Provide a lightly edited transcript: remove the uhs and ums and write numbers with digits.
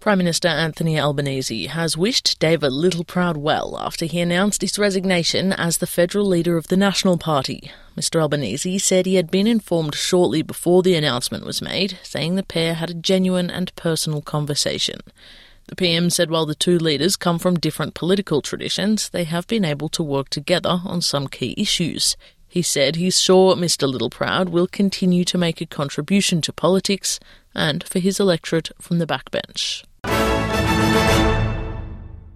Prime Minister Anthony Albanese has wished David Littleproud well after he announced his resignation as the federal leader of the National Party. Mr Albanese said he had been informed shortly before the announcement was made, saying the pair had a genuine and personal conversation. The PM said while the two leaders come from different political traditions, they have been able to work together on some key issues. He said he's sure Mr Littleproud will continue to make a contribution to politics and for his electorate from the backbench.